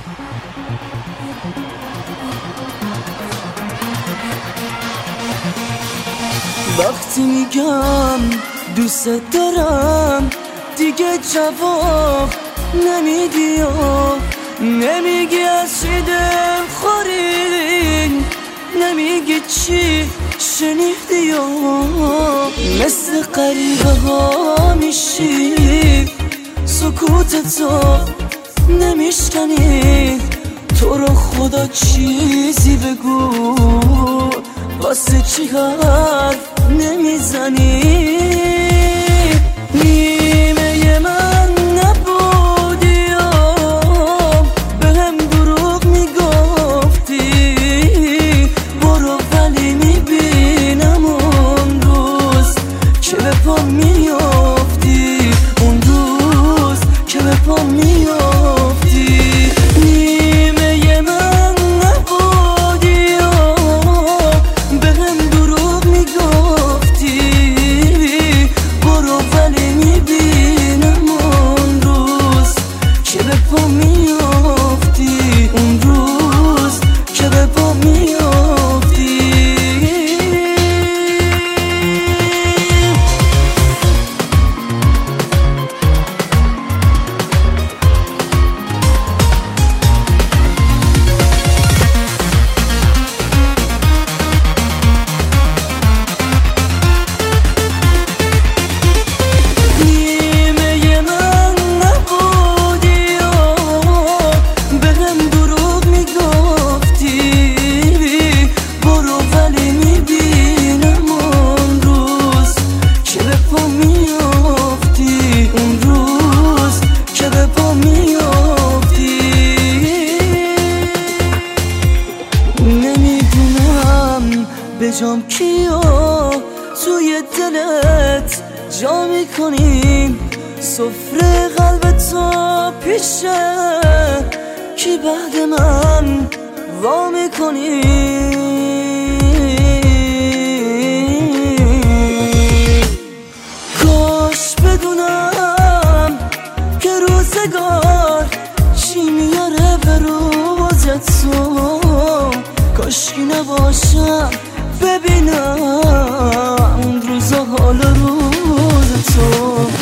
وقتی میگم دوست دارم دیگه جواب نمیدی و نمیگی از چی دل خوری، نمیگی چی شنیدی و مثل غریبه ها میشی، سکوت تو نمیشکنی. تو رو خدا چیزی بگو، واسه چی حرف نمیزنی؟ نیمه من نبودی و بهم دروغ میگفتی، برو ولی میبینم اون روز که به پا میافتی، اون روز که به پا میافتی. بجام کیو توی دلت جا میکنیم، سفره قلب تو پیشه کی بعد من وا میکنی؟ کاش بدونم که روزگار چی میاره به روز تو، کاشکی نباشم ببینم اون روزا حال روز تو.